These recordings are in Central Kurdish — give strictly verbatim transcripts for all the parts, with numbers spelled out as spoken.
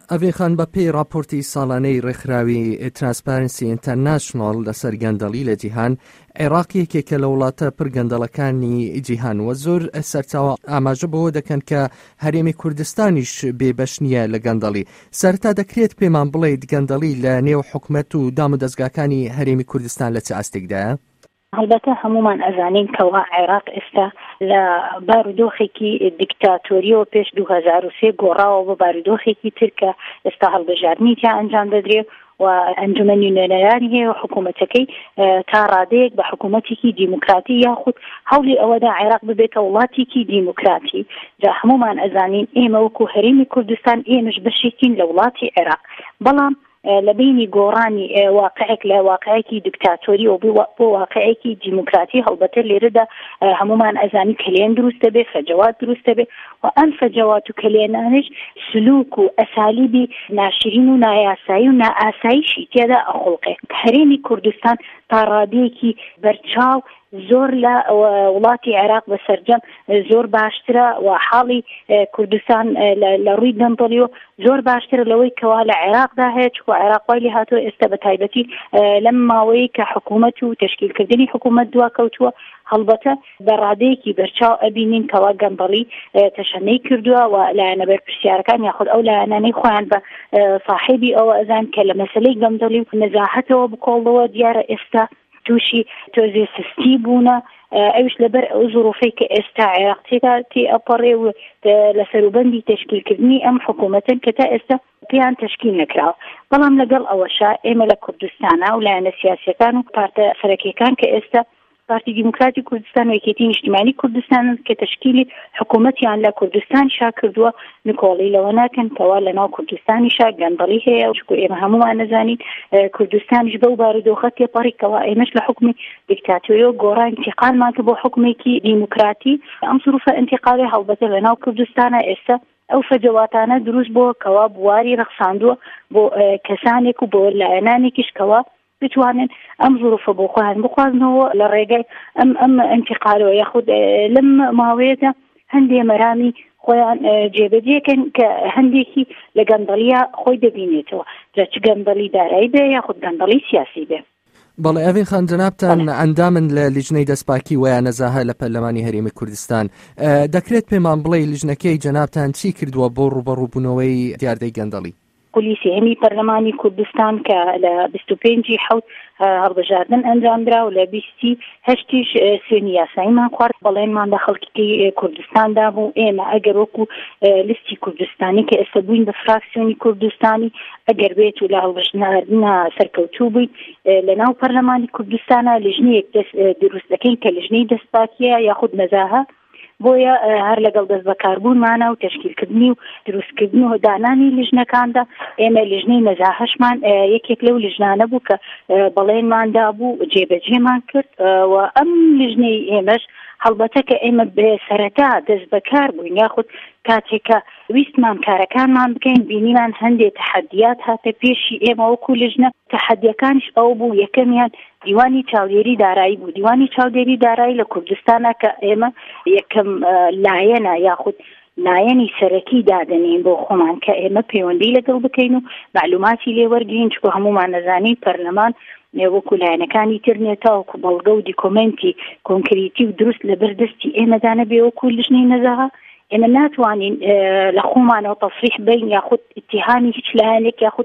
ئەڤین خان بە پێی راپۆرتی ساڵانەی ڕێکخراوی ترانسپارنسی ئینتەرناشنۆڵ لەسەر گەندەڵی لە جیهان، عێراق یەکێکە لە وڵاتە پرگەندەڵەکانی جیهان وە زۆر سەرچاوە ئاماژە بەوە دەکەن کە هەرێمی کوردستانیش بێبەش نییە لە گەندەڵی. سەرەتا دەکرێت پێمان بڵێیت گەندەڵی لە نێو حکومەت و دام و دەستگاکانی هەرێمی کوردستان لە چ ئاستێکدایە؟ هەڵبەتە هەمومان ئەزانین کەوا عێراق ئێستا لە بارودۆخێکی دیکتاتۆریەوە پێش دوو هەزار و سێ گۆڕاوە بە بارودۆخێکی ترکە ئێستا هەڵبژاردننی تا ئەنجام دەدرێت و ئەنجومەنی نوێنەرانی هەیە و حکوومەتەکەی تا ڕادەیەک بە حکوومەتێکی دیموکراتی یاخود هەوڵی ئەوەدا عێراق ببێتە وڵاتێکی دیموکراتی. جا هەمومان ئەزانین ئێمە وەکو هەرێمی کوردستان ئێمەش بەشێکین لە وڵاتی عێراق، بەڵام لە بینی گۆڕانی واقعێک لە واقعێکی دیکتاتۆری و بۆ واقعێکی دیموکراتی هەڵبەتە لێرەدا هەمومان ئەزانی کلێن دروستە بێ، فەجەوات دروستە بێ و ئەم فەجەوات و کلێنانش سلوک و ئەسالیبی ناشرین و نایاسایی و نائاساییشی تێدا ئەخڵقێ. هەرێمی کوردستان تا ڕادەیەکی بەرچاو زۆر لە وڵاتی عێراق بەسەرجەم زۆر باشترە و حاڵی کوردستان لە ڕووی گەندەڵیۆ زۆر باشترە لەوەی کەوا لە عێراقدا هەیە، چکە عێراق وای لێ هاتووە ئێستا بە تایبەتی لەم ماوەیە کە حکوومەت و تشکیلکردنی حکوومەت دوا کەوتووە. هەڵبەتە بە ڕادەیەکی بەرچاو ئەبینین کەوا گەندەڵی تەشەنەی کردووە و لایەنە بەرپرسیارەکان یاخود ئەو لایەنانەی خۆیان بە صاحبی ئەوە ئەزان کە لە مەسەلەی گەندەڵی و نەزاهەتەوە بکۆڵەوە دیارە ئێستا تووشی تۆزێ سستی بوونە. ئەوش لەبەر ئەو ظروفەی کە ئێستا عێراق تێدا تێ ئەپەڕێ و لە سەروبەندی تشکیلکردنی ئەم حکوومەتن کە تا ئێستا پێیان تشکیل نەکراوە. بەڵام لەگەڵ ئەوەشا ئێمە لە کوردستانە و لایەنە سیاسیەکان و پارتە سەرەکیەکان کە ئێستا پارتی دیموکراتی کوردستان و یەکێتی نیشتیمانی کوردستان کە تشکیلی حکوومەتیان لە کوردستان شا کردووە، نکۆڵی لەوە ناکەن کەوا لەناو کوردستانیشا گەندەڵی هەیە، چکو ئێمە هەمومان نەزانین کوردستانیش بەو بارودۆخە تێپەڕی کەوا ئێمەش لە حکومی دیکتاتۆری و گۆڕا انتقالمان کرد بۆ حکومێکی دیموکراتی. ئەم ظروفە انتقالی هەڵبەتە لەناو کوردستانە ئێستا ئەو فەجەواتانە دروست بووە کەوا بواری ڕەخساندووە بۆ کەسانێک و بۆ لایەنانێکیش کەوا بتوانن ئەم ظروفە بۆ خۆیان بخوازنەوە لە ڕێگای ئەم ئەم انتقالەوە یاخود لەم ماوەیەدا هەندێ مەرامی خۆیان جێبەجێکن کە هەندێکی لە گەندەڵیە خۆی دەبینێتەوە، جا چ گەندەڵی دارایی بێ یاخود گەندەڵی سیاسی بێ. بەڵێ ئەڤین خان جەنابتان ئەندامن لە لیژنەی دەستپاکی ویان نەزاهە لە پەرلەمانی هەرێمی کوردستان، دەکرێت پێمان بڵێ لیژنەکەی جەنابتان چی کردووە بۆ ڕوبەڕووبوونەوەی دیاردەی گەندەڵی؟ پۆلیسی هەمی پەرلەمانی کوردستان کە لە بیست و پێنجی حەوت هەڵبژاردن ئەنجامدرا و لە بیستی هەشتیش سوێنی یاساییمان خوارد. بەڵێنمان لە خەڵکی کوردستاندا بوو ئێمە ئەگەر وەکو لیستی کوردستانی کە ئێستا بووین بە فراکسیۆنی کوردستانی ئەگەر بێت و لە هەڵبژاردنە سەرکەوتوو بووین لە ناو پەرلەمانی کوردستانە لیژنەیەک دروست دەکەین کە لیژنەی دەستپاکیە یاخود نەزاهە، بۆیە هەر لەگەڵ دەست بەکاربوونمانە و تشکیلکردنی و دروستکردنی و دانانی لیژنەکاندا ئێمە لیژنەی نەزاهەشمان یەکێک لەو لیژنانە بوو کە بەڵێنماندا بوو جێبەجێمان کرد و ئەم لیژنەی ئێمەش هەڵبەتە کە ئێمە بێسەرەتا دەست بەکار بووین یاخود کاتێکە ویستمان کارەکانمان بکەین بینیمان هەندێک تەحەدیات هاتە پێشی ئێمە وەکو لیژنە. تەحەدیەکانش ئەو بوو یەکەمیان دیوانی چاودێری دارایی بوو. دیوانی چاودێری دارایی لە کوردستانە کە ئێمە یەکەم لایەنە یاخود لایەنی سەرەکی دادنین بۆ خۆمان کە ئێمە پەیوەندی لەگەڵ بکەین و معلوماتی لێ وەرگین، چکە هەمومان نەزانی پەرلەمان وەکو لایەنەکانی تر نێتە وەکو بەڵگە و دیکۆمنتی کۆنکریتی و دروست لە بەردەستی ئێمەدانە بێ وەکو لیژنەی نەزاهە. ئێمە ناتوانین لە خۆمانەوە تەصریح بین یاخود اتهامی هیچ لایەنێک یاخود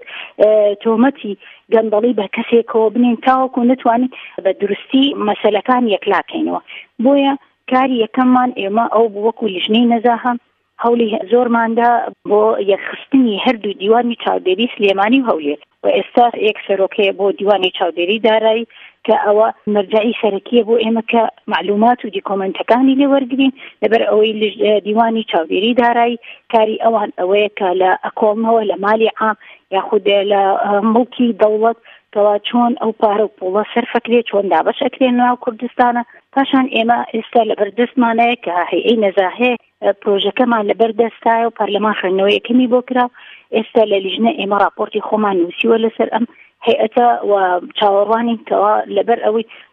تۆمەتی گەندەڵی بە کەسێکەوە بنین تاوەکو نتوانین بە درستی مەسەلەکان یەکلاکەینەوە. بۆیە کاری یەکەممان ئێمە ئەو وەکو لیژنەی نەزاهە هەوڵی زۆرماندا بۆ یەکخستنی هەردوو دیوانی چاودێری سلێمانی و هەولێر و ئێستا یەک سەرۆکەیە بۆ دیوانی چاودێری دارایی کە ئەوە مەرجعی سەرەکیە بۆ ئێمە کە معلومات و دیکۆمنتەکانی لێ وەرگرین لەبەر ئەوەی دیوانی چاودێری دارایی کاری ئەوان ئەوەیە کە لە ئەکۆڵمەوە لە مالی عام یاخود لە مڵکی دەوڵەت کەوا چۆن ئەو پارە و پوڵە سەرفەکرێ چۆن دابەشەکرێن ناو کوردستانە. پاشان ئێمە ئێستا لە بەردەستمانەیە کە هەیئەی نەزاهەیە پرۆژەکەمان لە بەردەستایە و پەرلەمان خوێندنەوەی یەکەمی بۆ کرا. ئێستا لە لیژنە ئێمە راپۆرتی خۆمان نووسیوە لەسەر ئەم هەیئەتە و چاوەڕوانین کەوا لەبەر ئەوەی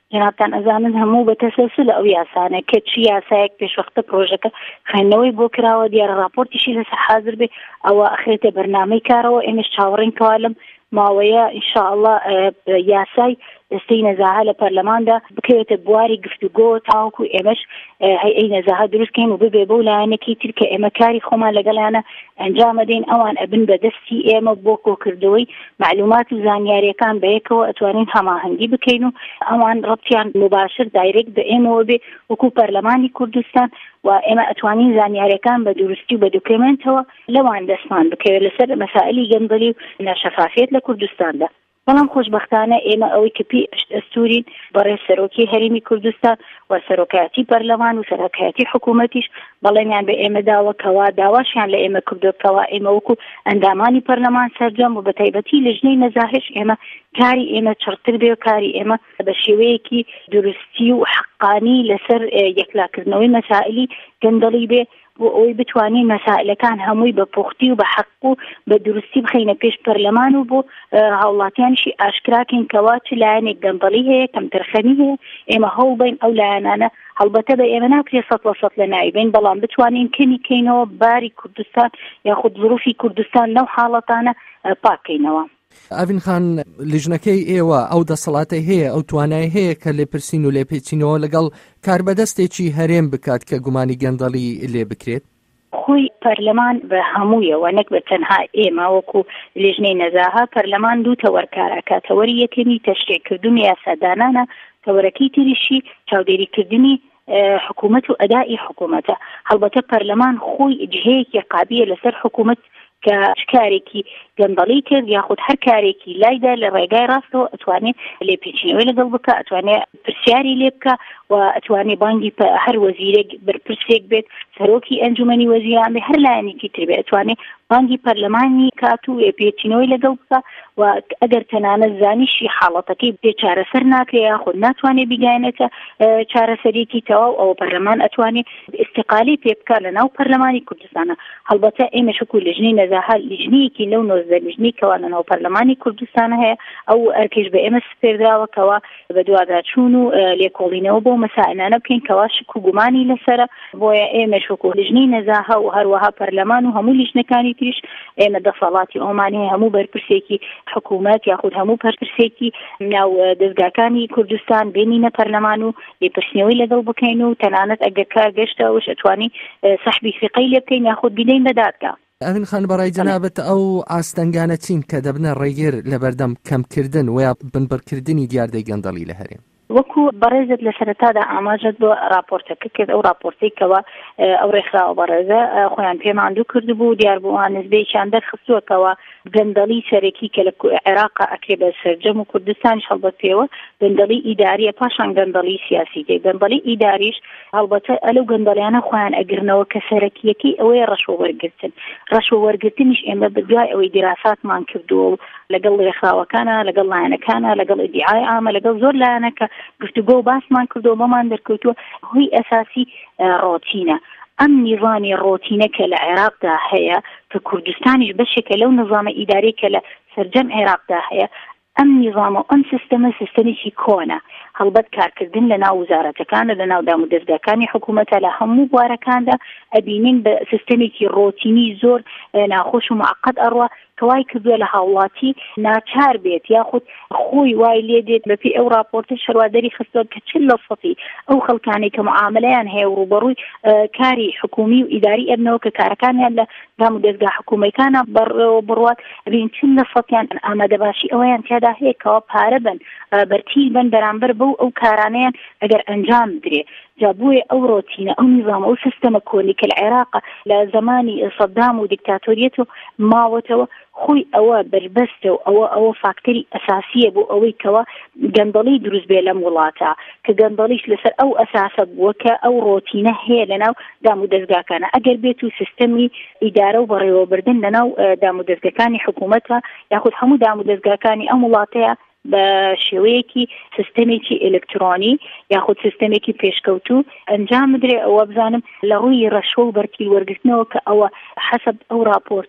جنابتان ئەزانن هەموو بە تەسەلسل ئەو یاسانە کە چی یاسایەک پێشوەختە پرۆژەکە خوێندنەوەی بۆ کراوە دیارە راپۆرتیشی لەسەر حاضر بێ ئەوە ئەخرێتە بەرنامەی کارەوە ئێمەش چاوەڕێن کەوا لەم ماوەیە ئینشاءالله یاسای دەستەی نەزاهە لە پەرلەماندا بکەوێتە بواری گفتوگۆ تاوەکو ئێمەش هەیئەی نەزاهە دروستکەین و ببێ بەو لایەنێکی تر کە ئێمە کاری خۆمان لەگەڵیانە ئەنجام دەین ئەوان ئەبن بە دەستی ئێمە بۆ کۆکردەوەی معلومات و زانیاریەکان بەیەکەوە ئەتوانین هەماهەنگی بکەین و ئەوان ڕەبطیان مباشر دایرێکت بە ئێمەوە بێ وەکو پەرلەمانی کوردستان و ئێمە ئەتوانین زانیاریەکان بە دروستی و بە دوکمنتەوە لەوان دەستمان بکەوێت لەسەر مەسائلی گەندەلی و ناشەفافیت لە کوردستاندا. بەڵام خۆشبەختانە ئێمە ئەوەی کە پێش ئەستوورین بەڕێز سەرۆکی هەرێمی کوردستان و سەرۆکایەتی پەرلەمان و سەرۆکایەتی حکوومەتیش بەڵێنیان بە ئێمە داوە کەوا داواشیان لە ئێمە کردو کەوا ئێمە وەکو ئەندامانی پەرلەمان سەرجەم و بە تایبەتی لە ژنەی نەزاهش ئێمە کاری ئێمە چڕتر بێ و کاری ئێمە بە شێوەیەکی درستی و حەقانی لەسەر یەکلاکردنەوەی مەسائلی گەندەڵی بێ بۆ ئەوەی بتوانین مەسائلەکان هەمووی بە پوختی و بە حەق و بە درستی بخەینە پێش پەرلەمان و بۆ هاوڵاتیانشی ئاشکراکەین کەوا چ لایەنێک گەندەڵی هەیە کەم تەرخەمی هەیە ئێمە هەوڵ بین ئەو لایەنانە هەڵبەتە بە ئێمە ناکرێت سەد لە سەد لە ناوی بین بەڵام بتوانین کەمی کەینەوە باری کوردستان یاخود ظروفی کوردستان لەو حاڵەتانە پاکەینەوە. ئاڤین خان لیژنەکەی ئێوە ئەو دەسەڵاتەی هەیە ئەو توانای هەیە کە لێپرسین و لێپێچینەوە لەگەڵ کاربەدەستێکی هەرێم بکات کە گومانی گەندەڵی لێ بکرێت؟ خۆی پەرلەمان بە هەموویەوە نەک بە تەنها ئێمە وەکو لیژنەی نەزاهە پەرلەمان دوو تەوەرکارەکە تەوەری یەکەمی تەشریعکردنی یاسادانانە تەوەرەکەی تریشی چاودێریکردنی حکوومەت و ئەدای حکوومەتە. هەڵبەتە پەرلەمان خۆی جهەیەکی قابیە لەسەر حکوومەت کە کارێکی گەندەڵی کرد یاخود هەر کارێکی لایدا لە ڕێگای ڕاستەوە ئەتوانێت لێپێچینەوەی لەگەڵ بکە ئەتوانێت پرسیاری لێ بکە و ئەتوانێت بانگی هەر وەزیرێک بەرپرسێک بێت سەرۆکی ئەنجومەنی وەزیران بێ هەر لایەنێکی تر بێت ئەتوانێت بانگی پەرلەمانی کات و لێپێچینەوەی لەگەڵ بکە و ئەگەر تەنانەت زانیشی حاڵەتەکەی بێ چارەسەر ناکرێت یاخود ناتوانێت بیگایەنێتە چارەسەرێکی تەواو ئەوە پەرلەمان ئەتوانێت ئیستیقالی پێ بکە لەناو پەرلەمانی کوردستانە. هەڵبەتە ئێمە شکو لیژنەی نەزاهە لیژنەیەکی لەو نۆزدە لیژنەی کەوا لەناو پەرلەمانی کوردستان هەیە ئەو ئەرکێش بە ئێمە سپێردراوە کەوا بە دوواداچوون و لێکۆڵینەوە بۆ مەسائلانە بکەین کەوا شک و گومانی لەسەرە بۆیە ئێمە شکو لیژنەی نەزاهە و هەروەها پەرلەمان و هەموو لیژنەکانی تریش ئێمە دەسەڵاتی ئۆمانی هەموو بەرپرسێکی حکوومەت یاخود هەموو بەرپرسێکی ناو دەستگاکانی کوردستان بینینە پەرلەمان و لێپرسینەوەی لەگەڵ بکەین و تەنانەت ئەگەر کار گەشتەوەش ئەتوانی سەحبی فقەی لێ بکەین یاخود بینین بە دادگا. ئەڤین خان بەڕای جەنابەت ئەو ئاستەنگانە چین کە دەبنە ڕێگیر لە بەردەم کەمکردن و یا بنبڕکردنی دیاردەی گەندەڵی لە هەرێم؟ وەکو بەڕێزت لە سەرەتادا ئاماژەت بۆ راپۆرتەکە کرد ئەو راپۆرتەی کەوا ئەو ڕێکخراوە بەڕێزە خۆیان پێماندوو کردبوو دیار بووان نسبەیەکیان دەرخستووەکەوە گەندەڵی سەرەکی کە لە عێراقا ئەکرێ بە سەرجەم و کوردستانیش هەڵبەت پێوە گەندەڵی ئیداریە پاشان گەندەڵی سیاسی دێ گەندەڵی ئیداریش هەڵبەتە ئەلەو گەندەڵیانە خۆیان ئەگرنەوە کە سەرەکیەکەی ئەوەیە ڕەشوە وەرگرتن ڕەشوە وەرگرتنیش ئێمە بەدوای ئەوەی دیراساتمان کردووە و لەگەڵ ڕێکخراوەکانە لەگەڵ لایەنەکانە لەگەڵ ئیدعای عامە لەگەڵ زۆر لایەنەکە گفتوگۆ و باسمان کردو بەمان دەرکەوتووە هۆی ئەساسی ڕۆتینە ئەم نیظامی ڕۆتینە کە لە عێراقدا هەیە کە کوردستانیش بەشێکە لەو نظامە ئیداری کە لە سەرجەم عێراقدا هەیە ئەم نیظامە ئەم سیستەمە سیستەمێکی کۆنە هەڵبەت کارکردن لە ناو وزارەتەکانە لە ناو دام و دەستگاکانی حکوومەتە لە هەموو بوارەکاندا ئەبینین بە سیستەمێکی ڕۆتینی زۆر ناخۆش و معقد ئەڕوا کەوای کردووە لە هاوڵاتی ناچار بێت یاخود خۆی وای لێ دێت بەپی ئەو راپۆرتە شەروادەری خستۆت کە چ لە سەتی ئەو خەڵکانی کە معاملەیان هەیە و ڕوبەڕووی کاری حکومی و ئیداری ئەبنەوە کە کارەکانیان لە دام و دەستگا حکوومەکانە بڕوات بین چ لە سەتیان ئامادەباشی ئەوەیان تیادا هەیە کەوا پارە بن بەرتیل بن بەرامبەر بەو ئەو کارانەیان ئەگەر ئەنجام بدرێ جابووی ئەو ڕۆتینە ئەو نیظام ئەو سیستەمە کۆنی کە لە عێراق لە زمانی سەدام و دیکتاتۆریەت و ماوەتەوە خۆی ئەوە بربەستە و ئەوە ئەوە فاکتەری ئەساسیە بۆ ئەوەی کەوە گەندەڵی دروست بێ لەم وڵاتە کە گەندەڵیش لەسەر ئەو ئەساسە بووە کە ئەو ڕۆتینە هەیە لەناو دام و دەستگاکانە ئەگەر بێت و سیستەمی ئیدارە و بەڕێوەبردن لەناو دام و دەستگاکانی حکوومەتە یاخود هەموو دام و دەستگاکانی ئەم وڵاتەیە بە شێوەیەکی سیستەمێکی ئلکترۆنی یاخود سیستەمێکی پێشکەوتوو ئەنجام بدرێ ئەوە بزانم لە ڕووی ڕەشوە و بەرتیل وەرگرتنەوە کە ئەوە حەسەب ئەو راپۆرتە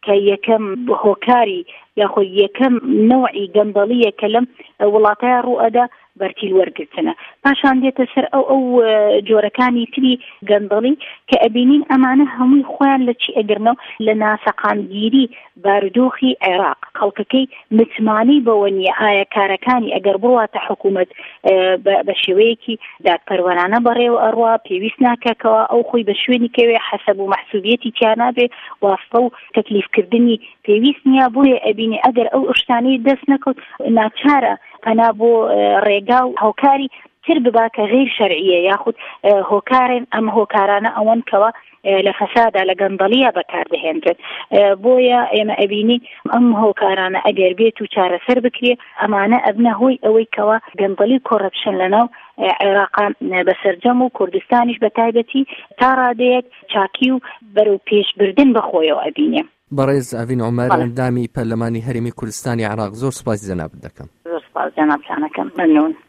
کە یەکەم هۆکاری یاخۆ یەکەم نەوعی گەندەڵیە کە لەم وڵاتەیە ڕوئەدا بەرتیل وەرگرتنە. پاشان دێتە سەر ئەو ئەو جۆرەکانی تری گەندەڵی کە ئەبینین ئەمانە هەمووی خۆیان لە چی ئەگرنەوە لە ناسەقامگیری بارودۆخی عێراق. خەڵکەکەی متمانی بەوە نیە ئایا کارەکانی ئەگەر بڕواتە حکوومەت بە شێوەیەکی دادپەروەرانە بەڕێوە ئەڕوا پێویست ناکەکەوە ئەو خۆی بە شوێنی کەوێ حەسەب و مەحسوبیەتی تیانابێ واستە و تەکلیفکردنی پێویست نییە. بۆیە ئەبینی ئەگەر ئەو شتانەی دەست نەکەوت ناچارە ئەنا بۆ ڕێگا و هۆکاری تر ببا کە غیر شەرعیە یاخود هۆکارن ئەم هۆکارانە ئەوەن کەوە لە فەسادا لە گەندەڵیە بەکاردەهێنرێت. بۆیە ئێمە ئەبینی ئەم هۆکارانە ئەگەر بێت و چارەسەر بکرێ ئەمانە ئەبنە هۆی ئەوەی کەوە گەندەڵی کۆڕەپشن لەناو عێراقان بەسەرجەم و کوردستانیش بە تایبەتی تا ڕادەیەک چاکی و بەرەو پێشبردن بەخۆیەوە ئەبینێ. بەڕێز ئەڤین عومەر ئەندامی پەرلەمانی هەرێمی کوردستانی عێراق زۆر سوپاس جەنابەت دەکەم. زۆر سوپاس جەناب جانەکەم. مەمنون.